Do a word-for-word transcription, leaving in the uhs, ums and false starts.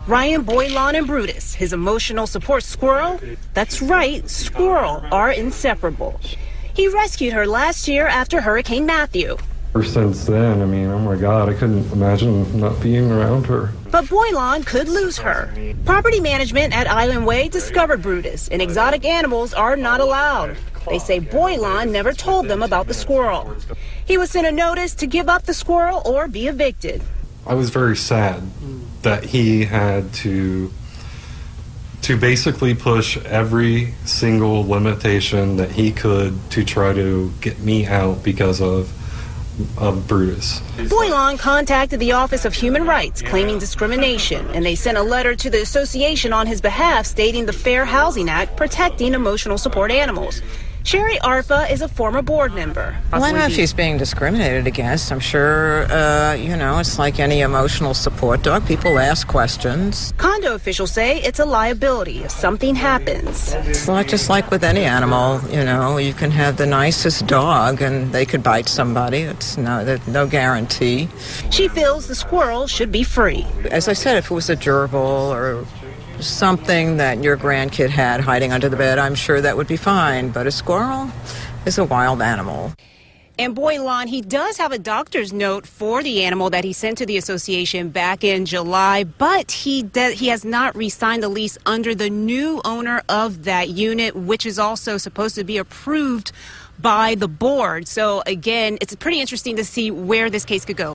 Ryan, Boylan, and Brutus, his emotional support squirrel. That's right, squirrel are inseparable. He rescued her last year after Hurricane Matthew. Ever since then, I mean, oh my God, I couldn't imagine not being around her. But Boylan could lose her. Property management at Island Way discovered Brutus, and exotic animals are not allowed. They say Boylan never told them about the squirrel. He was sent a notice to give up the squirrel or be evicted. I was very sad that he had to to basically push every single limitation that he could to try to get me out because of of Brutus. Boylan contacted the Office of Human Rights claiming discrimination, and they sent a letter to the association on his behalf stating the Fair Housing Act protecting emotional support animals. Sherry Arfa is a former board member. Well, I don't know if she's being discriminated against. I'm sure, uh, you know, it's like any emotional support dog. People ask questions. Condo officials say it's a liability if something happens. It's not just like with any animal, you know. You can have the nicest dog and they could bite somebody. It's no, there's no guarantee. She feels the squirrel should be free. As I said, if it was a gerbil or something that your grandkid had hiding under the bed, I'm sure that would be fine. But a squirrel is a wild animal. And Boylan, he does have a doctor's note for the animal that he sent to the association back in July, but he de- he has not re-signed the lease under the new owner of that unit, which is also supposed to be approved by the board. So again, it's pretty interesting to see where this case could go.